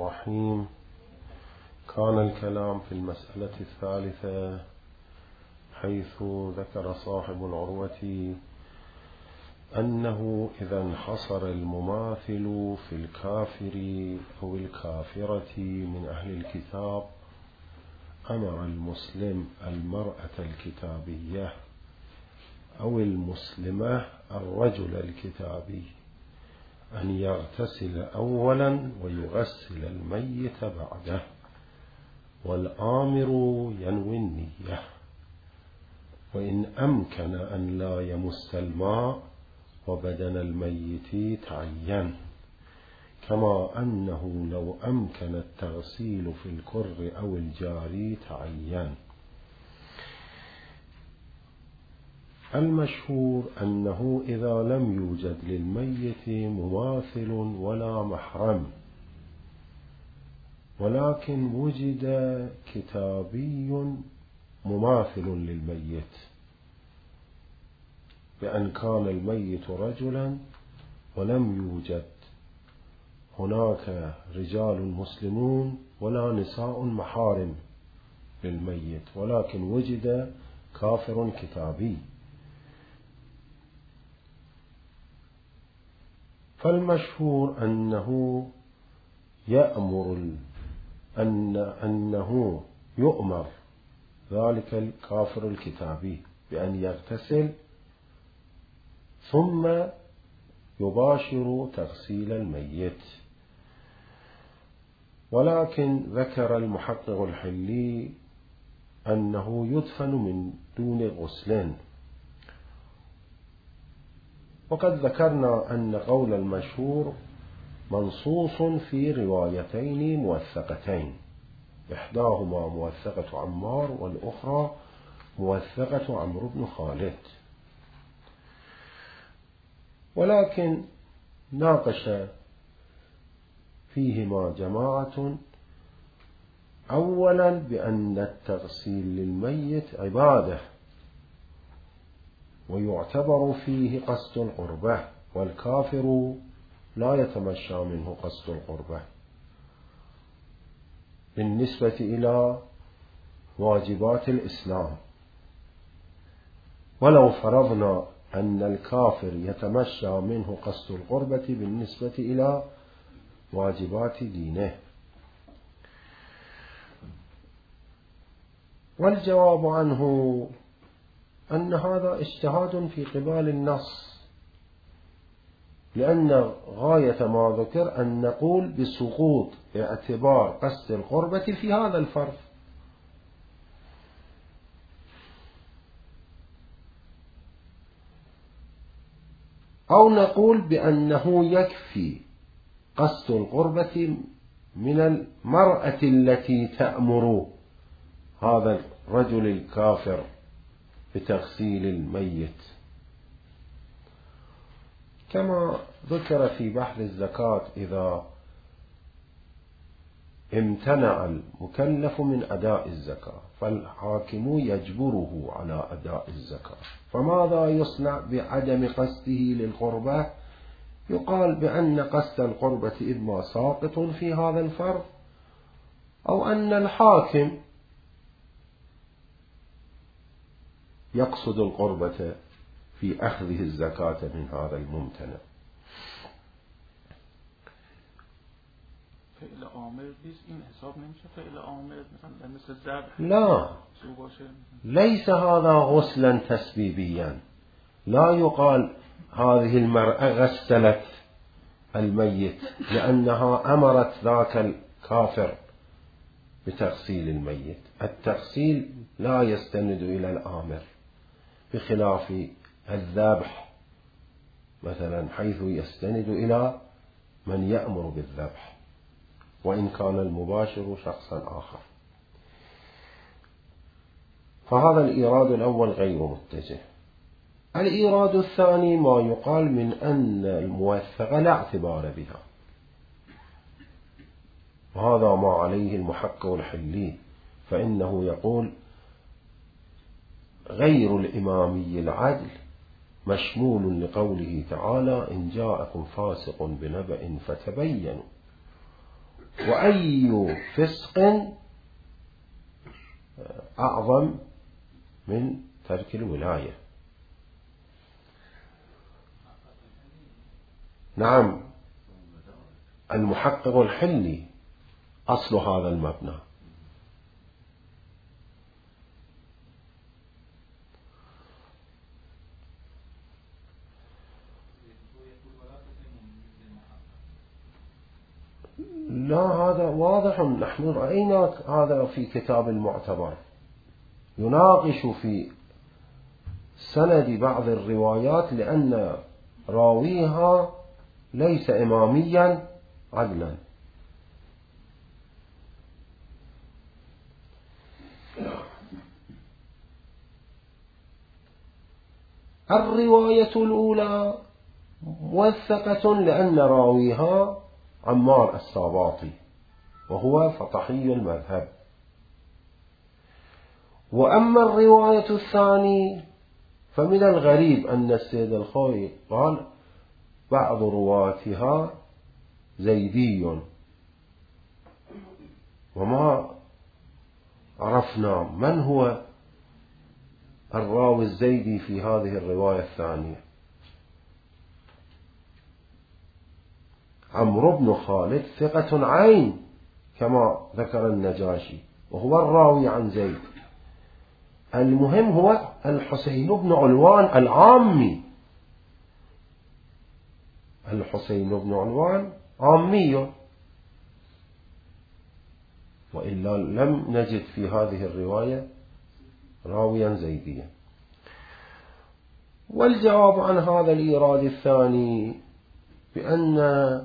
الرحيم. كان الكلام في المسألة الثالثة حيث ذكر صاحب العروة أنه إذا انحصر المماثل في الكافر أو الكافرة من أهل الكتاب أمر المسلم المرأة الكتابية أو المسلمة الرجل الكتابي أن يغتسل أولا ويغسل الميت بعده، والآمر ينوي النية، وإن أمكن أن لا يمس الماء وبدن الميت تعين، كما أنه لو أمكن التغسيل في الكر أو الجاري تعين. المشهور أنه إذا لم يوجد للميت مماثل ولا محرم، ولكن وجد كتابي مماثل للميت، بأن كان الميت رجلا ولم يوجد هناك رجال مسلمون ولا نساء محارم للميت، ولكن وجد كافر كتابي، فالمشهور أنه أنه يؤمر ذلك الكافر الكتابي بأن يغتسل ثم يباشر تغسيل الميت. ولكن ذكر المحقق الحلي أنه يدفن من دون غسل، وقد ذكرنا أن قول المشهور منصوص في روايتين موثقتين، إحداهما موثقة عمار والأخرى موثقة عمرو بن خالد، ولكن ناقش فيهما جماعة أولا بأن التغسيل للميت عبادة ويعتبر فيه قصد القربة، والكافر لا يتمشى منه قصد القربة بالنسبة إلى واجبات الإسلام. ولو فرضنا أن الكافر يتمشى منه قصد القربة بالنسبة إلى واجبات دينه، والجواب عنه أن هذا اجتهاد في قبال النص، لأن غاية ما ذكر أن نقول بسقوط اعتبار قصد القربة في هذا الفرض، أو نقول بأنه يكفي قصد القربة من المرأة التي تأمر هذا الرجل الكافر بتغسيل الميت، كما ذكر في بحث الزكاة إذا امتنع المكلف من أداء الزكاة فالحاكم يجبره على أداء الزكاة، فماذا يصنع بعدم قصده للقربة؟ يقال بأن قصد القربة إما ساقط في هذا الفرض، أو أن الحاكم يقصد القربة في أخذه الزكاة من هذا الممتنع. فعل آمر این حساب نمیشه فعل آمر مثل الذبح؟ لا، ليس هذا غسلا تسبيبيا، لا يقال هذه المرأة غسلت الميت لأنها أمرت ذاك الكافر بتغسيل الميت. التغسيل لا يستند إلى الآمر، بخلاف الذبح مثلا حيث يستند إلى من يأمر بالذبح وإن كان المباشر شخصا آخر. فهذا الإيراد الأول غير متجه. الإيراد الثاني ما يقال من أن الموثقة لا اعتبار بها، وهذا ما عليه المحقق الحلي، فإنه يقول غير الإمامي العدل مشمول لقوله تعالى إن جاءكم فاسق بنبأ فتبينوا، وأي فسق أعظم من ترك الولاية. نعم، المحقق الحلي أصل هذا المبنى. لا، هذا واضح، نحن رأينا هذا في كتاب المعتبر يناقش في سند بعض الروايات لأن راويها ليس إماميا عدلا. الرواية الأولى موثقة لأن راويها عمار الساباطي وهو فطحي المذهب. وأما الرواية الثانية فمن الغريب أن السيد الخوئي قال بعض رواتها زيدي، وما عرفنا من هو الراوي الزيدي في هذه الرواية الثانية. عمرو بن خالد ثقة عين كما ذكر النجاشي وهو الراوي عن زيد. المهم هو الحسين بن علوان العامي. الحسين بن علوان عامي، وإلا لم نجد في هذه الرواية راويا زيديا. والجواب عن هذا الإيراد الثاني بأن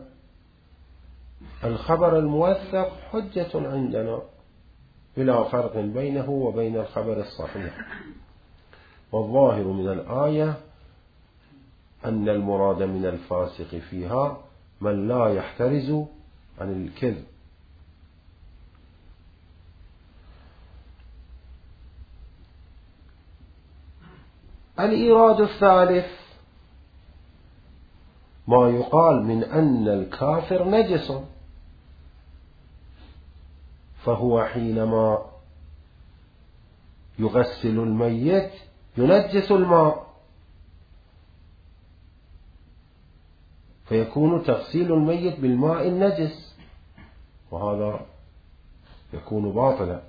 الخبر الموثق حجة عندنا بلا فرق بينه وبين الخبر الصحيح. والظاهر من الآية أن المراد من الفاسق فيها من لا يحترز عن الكذب. الإيراد الثالث ما يقال من أن الكافر نجس، فهو حينما يغسل الميت ينجس الماء، فيكون تغسيل الميت بالماء النجس، وهذا يكون باطلا.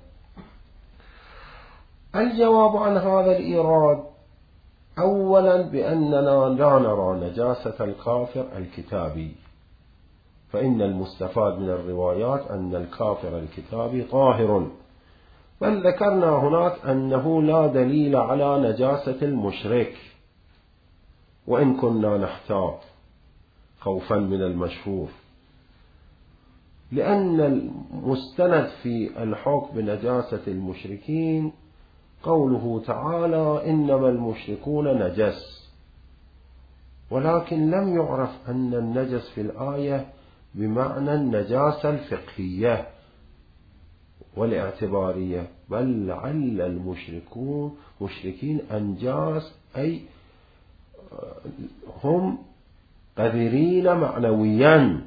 الجواب عن هذا الإيراد أولا بأننا لا نرى نجاسة الكافر الكتابي، فإن المستفاد من الروايات أن الكافر الكتابي طاهر، بل ذكرنا هناك أنه لا دليل على نجاسة المشرك، وإن كنا نحتاط خوفا من المشهور، لأن المستند في الحكم بنجاسة المشركين قوله تعالى إنما المشركون نجس، ولكن لم يعرف أن النجس في الآية بمعنى النجاسة الفقهية والاعتبارية، بل لعل المشركين أنجاس، أي هم قذرين معنويا،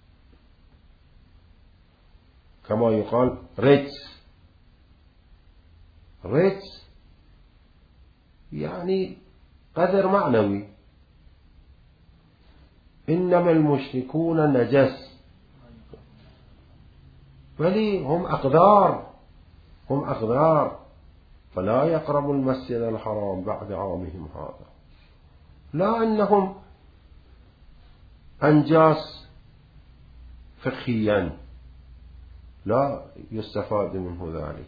كما يقال رجس يعني قذر معنوي. إنما المشركون نجس، بل هم أقذار، فلا يقربوا المسجد الحرام بعد عامهم هذا، لا أنهم أنجاس فقهيا، لا يستفاد منه ذلك.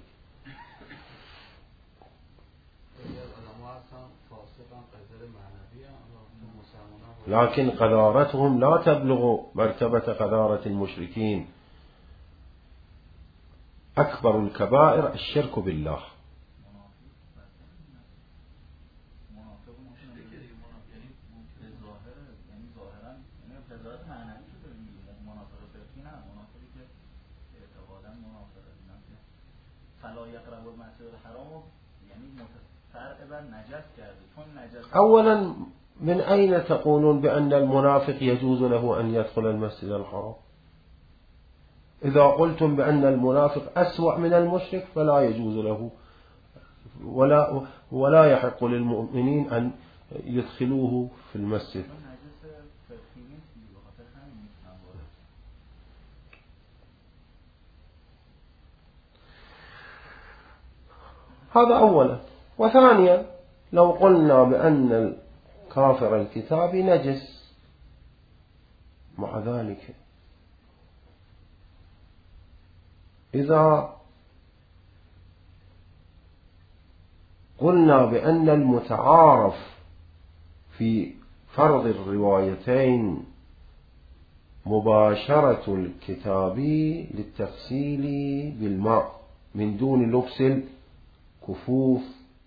لكن قذارتهم لا تبلغ مرتبة قذارة المشركين. أكبر الكبائر الشرك بالله. أولا من أين تقولون بأن المنافق يجوز له أن يدخل المسجد الحرام؟ إذا قلتم بأن المنافق أسوأ من المشرك فلا يجوز له ولا يحق للمؤمنين أن يدخلوه في المسجد. هذا أولا. وثانيا لو قلنا بأن الكافر الكتابي نجس، مع ذلك إذا قلنا بأن المتعارف في فرض الروايتين مباشرة الكتابي للتغسيل بالماء من دون لبس الكفوف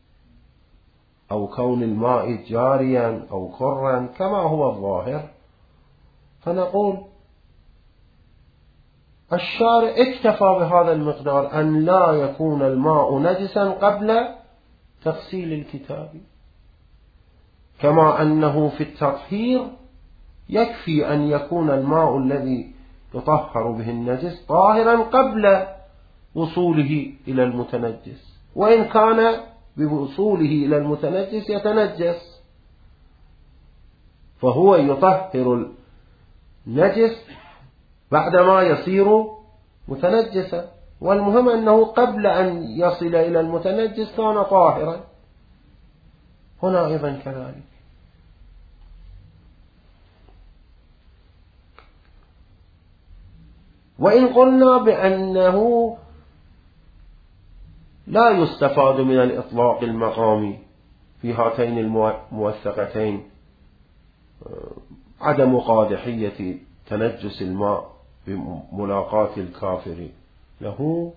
أو كون الماء جاريا أو كرا كما هو الظاهر، فنقول الشارع اكتفى بهذا المقدار أن لا يكون الماء نجسا قبل تغسيل الكتاب، كما أنه في التطهير يكفي أن يكون الماء الذي يطهر به النجس طاهرا قبل وصوله إلى المتنجس، وإن كان بوصوله إلى المتنجس يتنجس فهو يطهر النجس بعدما يصير متنجسا، والمهم أنه قبل أن يصل إلى المتنجس كان طاهرا. هنا أيضا كذلك. وإن قلنا بأنه لا يستفاد من الإطلاق المقامي في هاتين الموثقتين عدم قادحية تنجس الماء بملاقاة الكافر له،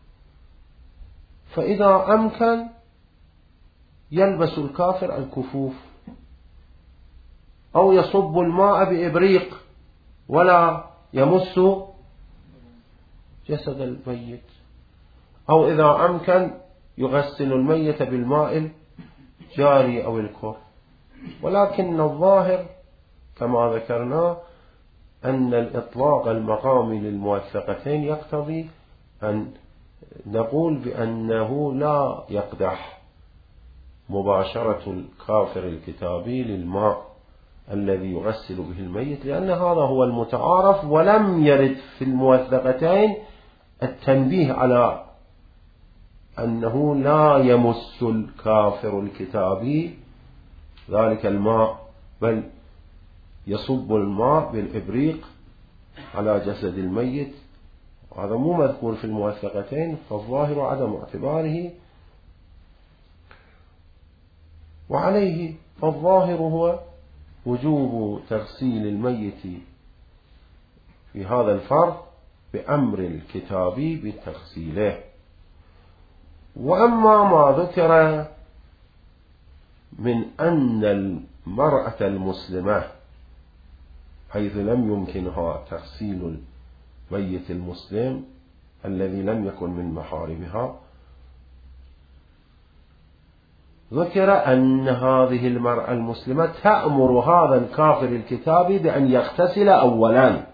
فإذا أمكن يلبس الكافر الكفوف أو يصب الماء بإبريق ولا يمس جسد الميت، أو إذا أمكن يغسل الميت بالماء الجاري أو الكر. ولكن الظاهر كما ذكرنا أن الإطلاق المقامي للموثقتين يقتضي أن نقول بأنه لا يقدح مباشرة الكافر الكتابي للماء الذي يغسل به الميت، لأن هذا هو المتعارف، ولم يرد في الموثقتين التنبيه على أنه لا يمس الكافر الكتابي ذلك الماء، بل يصب الماء بالإبريق على جسد الميت. هذا مو مذكور في الموثقتين، فالظاهر عدم اعتباره. وعليه فالظاهر هو وجوب تغسيل الميت في هذا الفرض بأمر الكتابي بتغسيله. وأما ما ذكر من أن المرأة المسلمة حيث لم يمكنها تغسيل الميت المسلم الذي لم يكن من محارمها، ذكر أن هذه المرأة المسلمة تأمر هذا الكافر الكتابي بأن يغتسل أولا،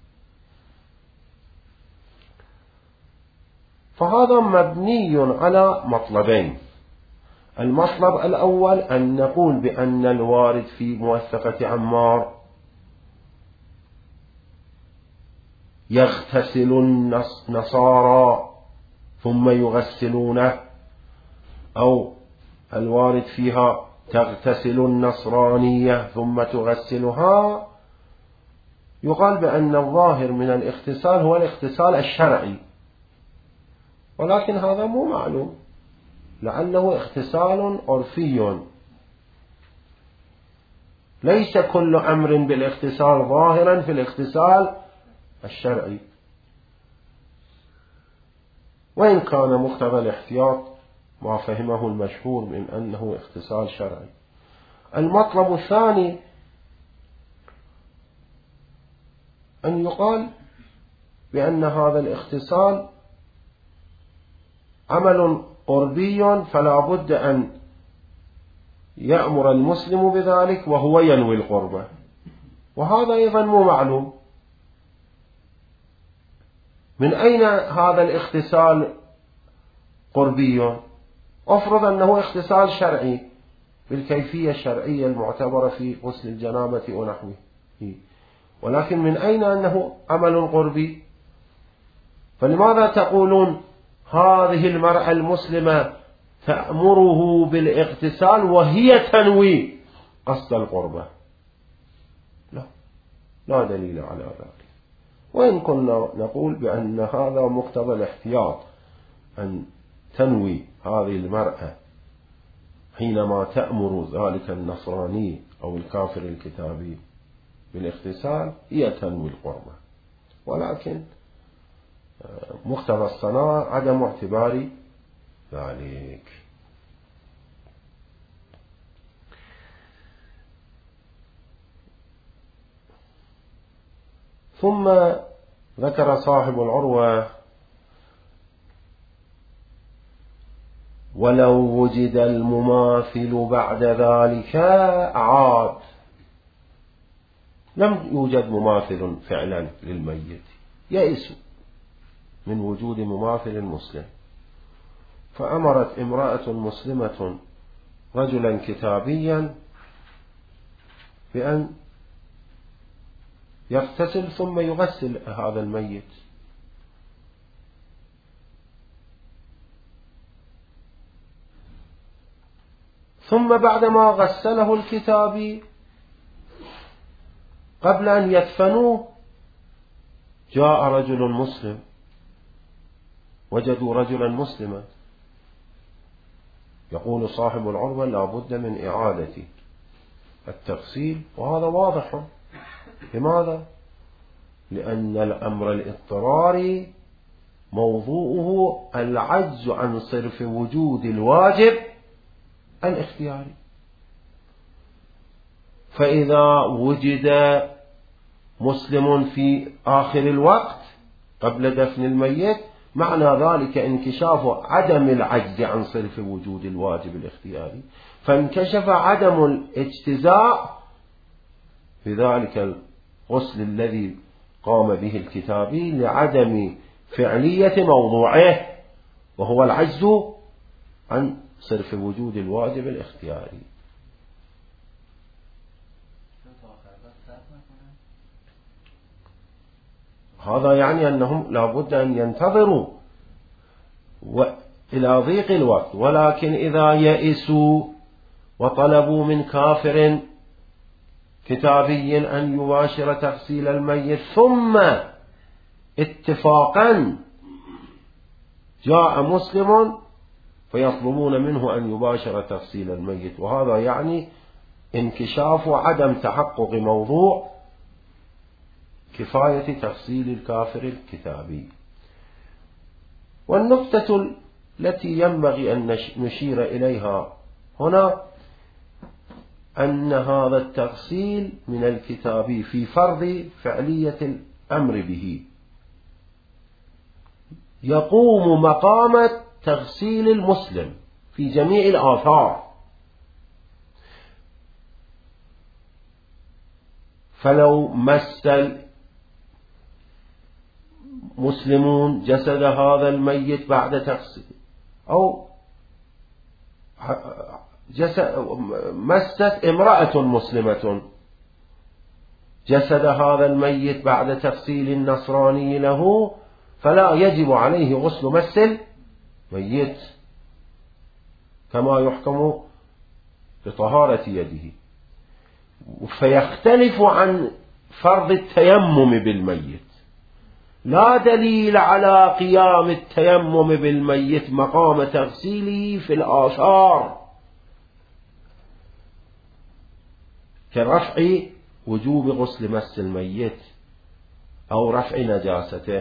فهذا مبني على مطلبين. المطلب الأول أن نقول بأن الوارد في موثقة عمار يغتسل النصارى ثم يغسلونه، أو الوارد فيها تغتسل النصرانية ثم تغسلها، يقال بأن الظاهر من الاغتسال هو الاغتسال الشرعي، ولكن هذا مو معلوم، لعله اغتسال عرفي، ليس كل أمر بالاغتسال ظاهرا في الاغتسال الشرعي، وإن كان مقتضى الاحتياط ما فهمه المشهور من أنه اغتسال شرعي. المطلب الثاني أن يقال بأن هذا الاغتسال عمل قربي، فلا بد أن يأمر المسلم بذلك وهو ينوي القربة، وهذا أيضا مو معلوم، من أين هذا الاغتسال قربي؟ أفرض أنه اغتسال شرعي بالكيفية الشرعية المعتبرة في غسل الجنابة ونحوه، ولكن من أين أنه عمل قربي؟ فلماذا تقولون هذه المرأة المسلمة تأمره بالاغتسال وهي تنوي قصد القربة؟ لا دليل على ذلك. وإن كنا نقول بأن هذا مقتضى الاحتياط، أن تنوي هذه المرأة حينما تأمر ذلك النصراني أو الكافر الكتابي بالاغتسال هي تنوي القربة، ولكن مقتضى الصلاة عدم اعتبار ذلك. ثم ذكر صاحب العروة: ولو وجد المماثل بعد ذلك عاد. لم يوجد مماثل فعلا للميت، يئسوا من وجود مماثل مسلم، فأمرت امرأة مسلمة رجلا كتابيا بأن يغتسل ثم يغسل هذا الميت. ثم بعدما غسله الكتابي قبل أن يدفنوه جاء رجل مسلم، وجدوا رجلا مسلما. يقول صاحب العروة: لا بد من إعادة التغسيل، وهذا واضح. لماذا؟ لأن الأمر الاضطراري موضوعه العجز عن صرف وجود الواجب الاختياري، فإذا وجد مسلم في آخر الوقت قبل دفن الميت معنى ذلك انكشاف عدم العجز عن صرف وجود الواجب الاختياري، فانكشف عدم الاجتزاء بذلك الغسل الذي قام به الكتابي لعدم فعلية موضوعه، وهو العجز عن صرف وجود الواجب الاختياري. هذا يعني أنهم لا بد أن ينتظروا إلى ضيق الوقت، ولكن إذا يئسوا وطلبوا من كافر كتابي أن يباشر تغسيل الميت، ثم اتفاقا جاء مسلم فيطلبون منه أن يباشر تغسيل الميت، وهذا يعني انكشاف عدم تحقق موضوع كفاية تغسيل الكافر الكتابي. والنقطة التي ينبغي أن نشير إليها هنا أن هذا التغسيل من الكتابي في فرض فعلية الأمر به يقوم مقام تغسيل المسلم في جميع الآثار، فلو مس مسلمون جسد هذا الميت بعد تغسيل، أو مست امرأة مسلمة جسد هذا الميت بعد تغسيل النصراني له، فلا يجب عليه غسل مس الميت كما يحكم بطهارة يده، فيختلف عن فرض التيمم بالميت. لا دليل على قيام التيمم بالميت مقام تغسيله في الآثار كرفع وجوب غسل مس الميت أو رفع نجاسته،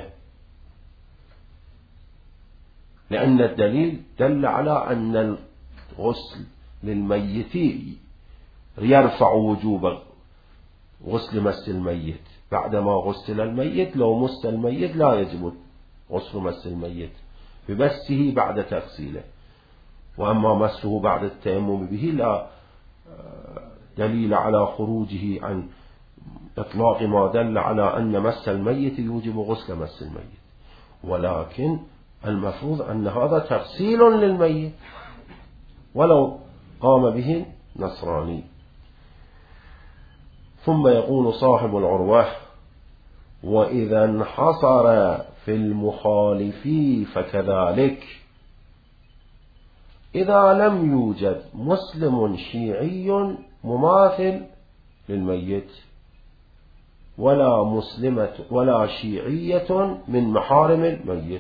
لأن الدليل دل على أن الغسل للميت يرفع وجوب غسل مس الميت. بعدما غسل الميت لو مس الميت لا يجب غسل مس الميت بمسه بعد تغسيله، وأما مسه بعد التيمم به لا دليل على خروجه عن إطلاق ما دل على أن مس الميت يوجب غسل مس الميت. ولكن المفروض أن هذا تغسيل للميت ولو قام به نصراني. ثم يقول صاحب العروة: وإذا انحصر في المخالفين فكذلك. إذا لم يوجد مسلم شيعي مماثل للميت ولا مسلمة ولا شيعية من محارم الميت،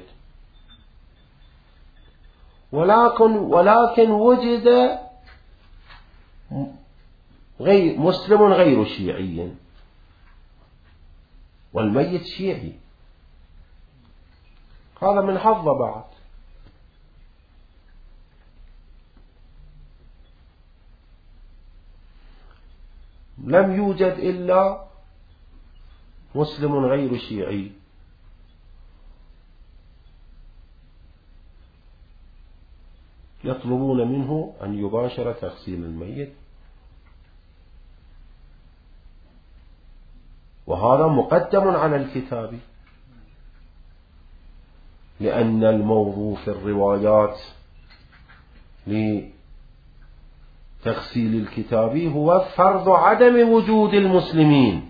ولكن وجد مسلم غير شيعي والميت شيعي، هذا من حظ بعد. لم يوجد إلا مسلم غير شيعي، يطلبون منه أن يباشر تغسيل الميت، وهذا مقدم على الكتاب، لأن الموضوع في الروايات لتغسيل الكتاب هو فرض عدم وجود المسلمين.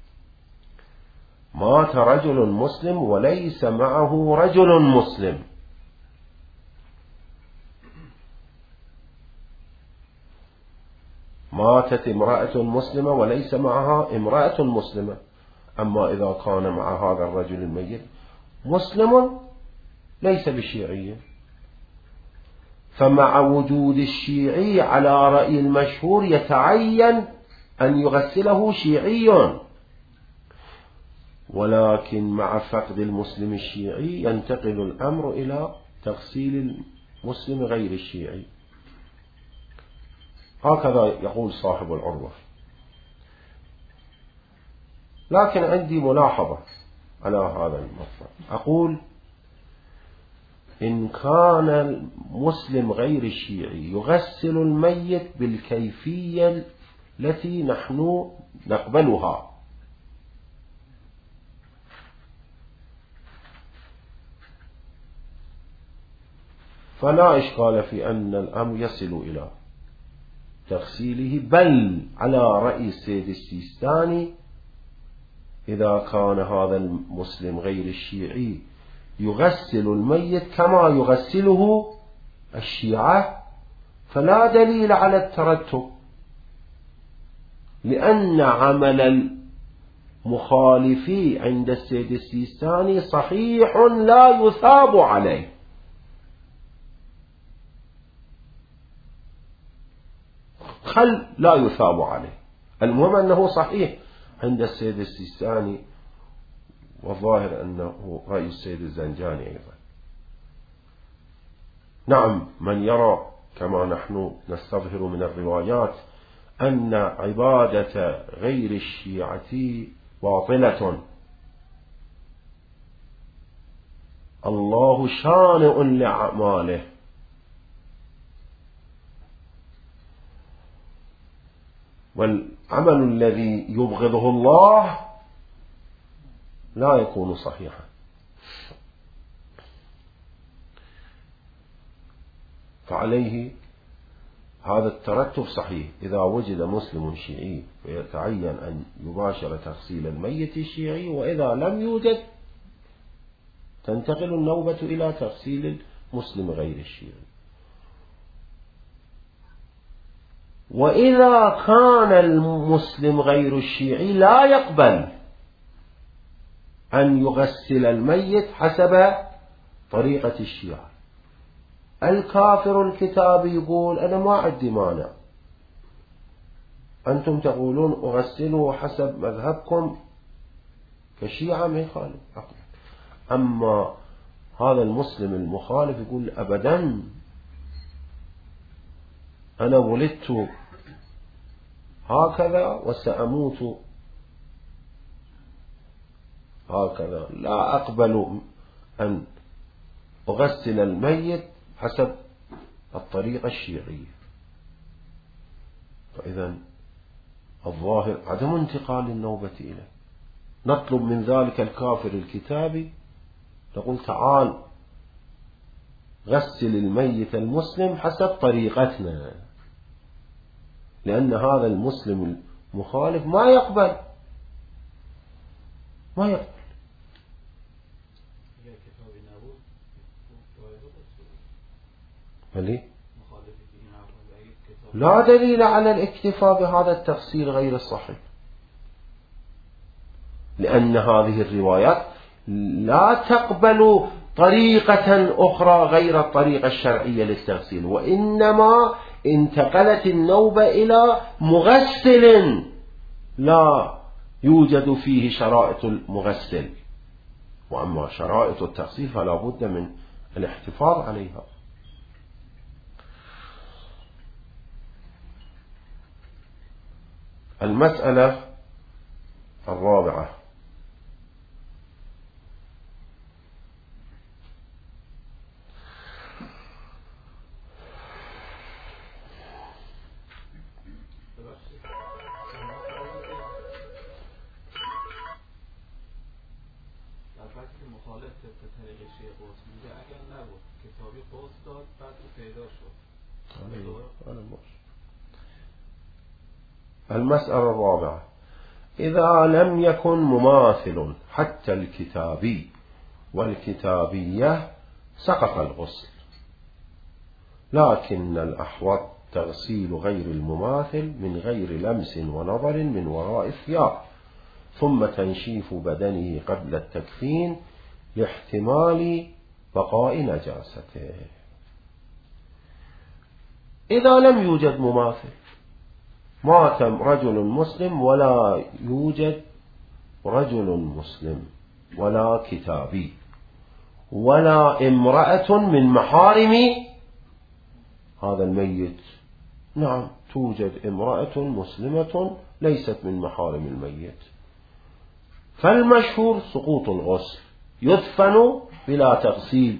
مات رجل مسلم وليس معه رجل مسلم، ماتت امرأة مسلمة وليس معها امرأة مسلمة. أما إذا كان مع هذا الرجل الميت مسلم ليس بشيعي، فمع وجود الشيعي على رأي المشهور يتعين أن يغسله شيعي، ولكن مع فقد المسلم الشيعي ينتقل الأمر إلى تغسيل المسلم غير الشيعي. هكذا يقول صاحب العروة. لكن عندي ملاحظة على هذا المطلب، أقول: إن كان المسلم غير الشيعي يغسل الميت بالكيفية التي نحن نقبلها، فلا إشكال في أن الأمر يصل إلى تغسيله، بل على رأي السيد السيستاني إذا كان هذا المسلم غير الشيعي يغسل الميت كما يغسله الشيعة فلا دليل على الترتب، لأن عمل المخالفي عند السيد السيستاني صحيح لا يثاب عليه. لا يثاب عليه، المهم أنه صحيح عند السيد السيستاني، والظاهر أنه رأي السيد الزنجاني أيضا. نعم، من يرى كما نحن نستظهر من الروايات أن عبادة غير الشيعة باطلة، الله شانئ لأعماله، والعمل الذي يبغضه الله لا يكون صحيحا. فعليه هذا الترتب صحيح. إذا وجد مسلم شيعي فيتعين أن يباشر تغسيل الميت الشيعي، وإذا لم يوجد تنتقل النوبة إلى تغسيل المسلم غير الشيعي. وإذا كان المسلم غير الشيعي لا يقبل أن يغسل الميت حسب طريقة الشيعة، الكافر الكتاب يقول: أنا ما عندي مانع، أنتم تقولون أغسله حسب مذهبكم كشيعة ما يخالف. أما هذا المسلم المخالف يقول: أبدا، أنا ولدت هكذا وسأموت هكذا، لا أقبل أن أغسل الميت حسب الطريقة الشيعية. فإذا الظاهر عدم انتقال النوبة إليه. نطلب من ذلك الكافر الكتابي نقول تعال غسل الميت المسلم حسب طريقتنا، لأن هذا المسلم المخالف ما يقبل. لا دليل على الاكتفاء بهذا التفصيل غير الصحيح، لأن هذه الروايات لا تقبل طريقة أخرى غير الطريقة الشرعية للتغسيل، وإنما انتقلت النوبة إلى مغسل لا يوجد فيه شرائط المغسل، وأما شرائط التغسيل فلا بد من الاحتفاظ عليها. المسألة الرابعة: المسألة الرابعة: إذا لم يكن مماثل حتى الكتابي والكتابية سقط الغسل، لكن الأحوط تغسيل غير المماثل من غير لمس ونظر من وراء الثياب، ثم تنشيف بدنه قبل التكفين لاحتمال بقاء نجاسته. إذا لم يوجد مماثل، مات رجل مسلم ولا يوجد رجل مسلم ولا كتابي ولا امرأة من محارم هذا الميت، نعم توجد امرأة مسلمة ليست من محارم الميت، فالمشهور سقوط الغسل، يدفن بلا تغسيل،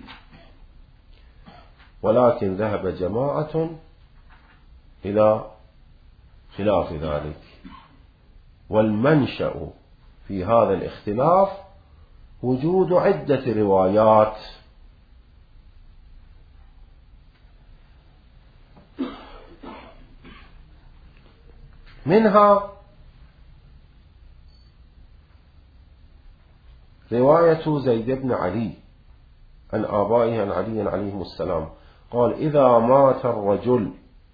ولكن ذهب جماعة إلى خلاف ذلك، والمنشأ في هذا الاختلاف وجود عدة روايات، منها رواية زيد بن علي عن آبائه عن علي عليهم السلام قال: إذا مات الرجل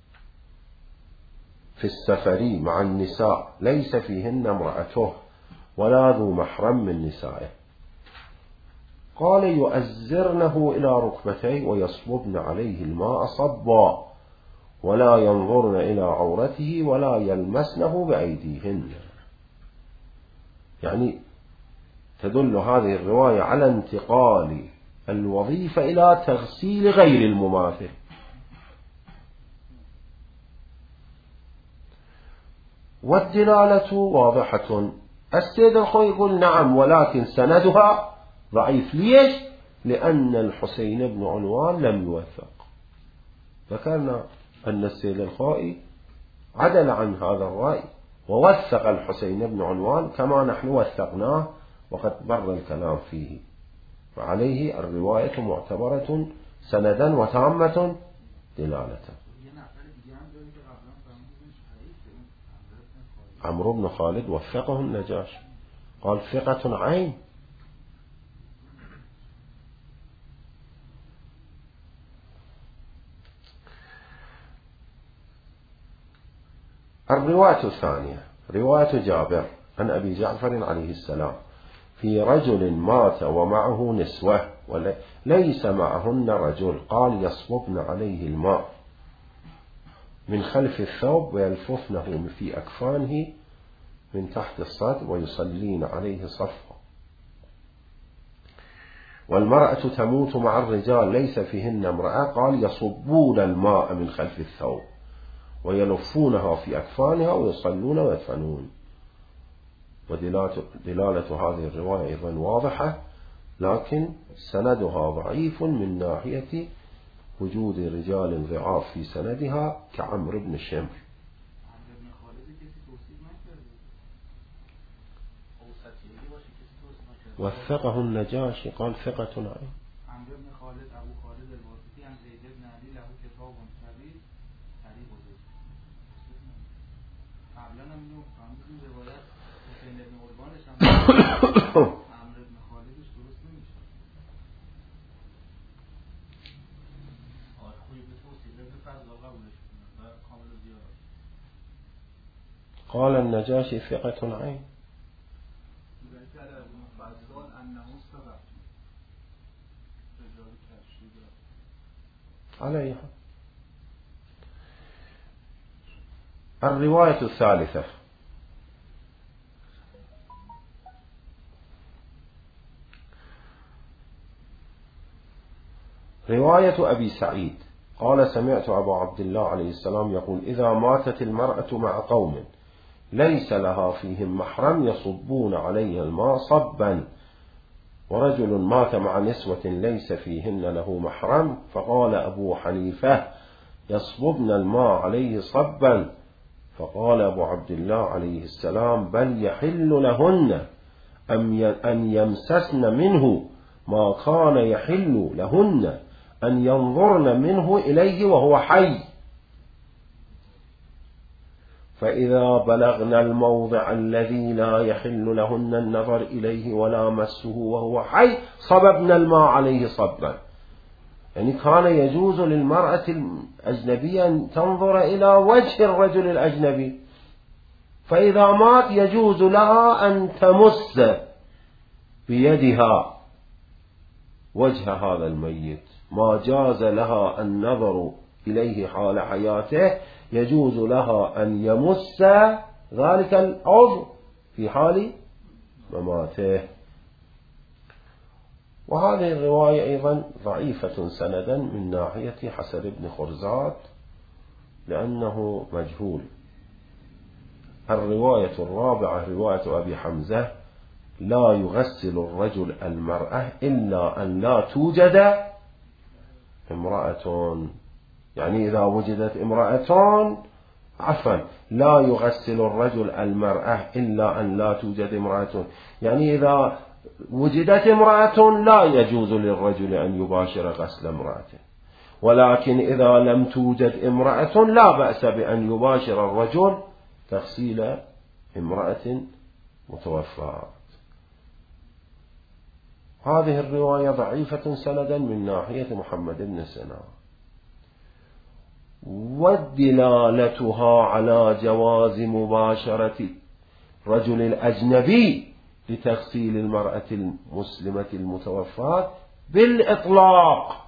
في السفر مع النساء ليس فيهن امرأته ولا ذو محرم من نسائه، قال: يؤزرنه إلى ركبتيه ويصببن عليه الماء صبا ولا ينظرن إلى عورته ولا يلمسنه بأيديهن. يعني تدل هذه الرواية على انتقال الوظيفة إلى تغسيل غير المماثل. والدلالة واضحة. السيد الخوي يقول نعم ولكن سندها ضعيف. ليش؟ لأن الحسين بن عنوان لم يوثق. ذكرنا أن السيد الخوي عدل عن هذا الرأي ووثق الحسين بن عنوان كما نحن وثقناه وقد مر الكلام فيه، فعليه الرواية معتبرة سندا وتامة دلالة. عمرو بن خالد وثقه النجاشي قال ثقة عين. الرواية الثانية رواية جابر عن أبي جعفر عليه السلام في رجل مات ومعه نسوة وليس معهن رجل، قال: يصببن عليه الماء من خلف الثوب ويلففنه في أكفانه من تحت الصدر ويصلين عليه صفا. والمرأة تموت مع الرجال ليس فيهن امرأة، قال: يصبون الماء من خلف الثوب ويلفونها في أكفانها ويصلون ويدفنون. ودلالة هذه الرواية أيضا واضحة، لكن سندها ضعيف من ناحية وجود رجال ضعاف في سندها كعمرو بن شمر. وثقه النجاشي قال ثقة عين. عمرو بن خالد ابو خالد الواسطي عن زيد بن علي له كتاب طويل سریع بوده. قبلا هم اینو فهمیدیم روایت حسین بن قربانش هم عمرو بن خالدش درست نمیشه. خوبی به توصیف ابن فضل قبولش کنن و کامل زیارت. قال النجاشي ثقة عين. عليها. الرواية الثالثة رواية أبي سعيد قال سمعت أبا عبد الله عليه السلام يقول إذا ماتت المرأة مع قوم ليس لها فيهم محرم يصبون عليها الماء صبا، ورجل مات مع نسوة ليس فيهن له محرم، فقال أبو حنيفة يصببن الماء عليه صبا، فقال أبو عبد الله عليه السلام بل يحل لهن أن يمسسن منه ما كان يحل لهن أن ينظرن منه إليه وهو حي، فإذا بلغنا الموضع الذي لا يحل لهن النظر إليه ولا مسه وهو حي صببنا الماء عليه صبا. يعني كان يجوز للمرأة الأجنبية أن تنظر إلى وجه الرجل الأجنبي، فإذا مات يجوز لها أن تمس بيدها وجه هذا الميت، ما جاز لها النظر إليه حال حياته يجوز لها أن يمس ذلك العضو في حال مماته. وهذه الرواية أيضا ضعيفة سندا من ناحية حسن بن خرزات لأنه مجهول. الرواية الرابعة رواية أبي حمزة لا يغسل الرجل المرأة إلا أن لا توجد امرأة، يعني إذا وجدت امرأة لا يغسل الرجل المرأة إلا أن لا توجد امرأة، يعني إذا وجدت امرأة لا يجوز للرجل أن يباشر غسل امرأة، ولكن إذا لم توجد امرأة لا بأس بأن يباشر الرجل تغسيل امرأة متوفاة. هذه الرواية ضعيفة سندا من ناحية محمد بن سنان، ودلالتها على جواز مباشرة رجل الأجنبي لتغسيل المرأة المسلمة المتوفاة بالإطلاق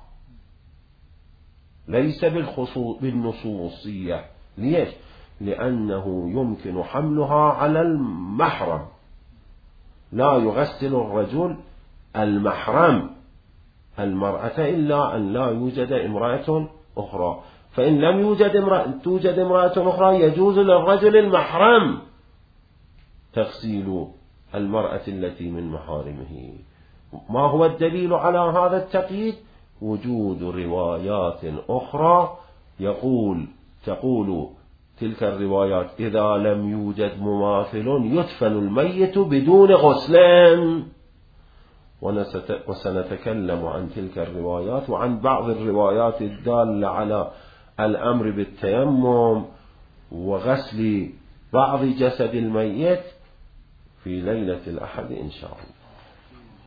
ليس بالنصوصية. ليش؟ لأنه يمكن حملها على المحرم، لا يغسل الرجل المحرم المرأة إلا أن لا يوجد امرأة أخرى، فإن لم توجد امرأة أخرى يجوز للرجل المحرم تغسيل المرأة التي من محارمه. ما هو الدليل على هذا التقييد؟ وجود روايات أخرى تقول تلك الروايات إذا لم يوجد مماثل يدفن الميت بدون غسل، وسنتكلم عن تلك الروايات وعن بعض الروايات الدالة على الأمر بالتيمم وغسل بعض جسد الميت في ليلة الأحد إن شاء الله.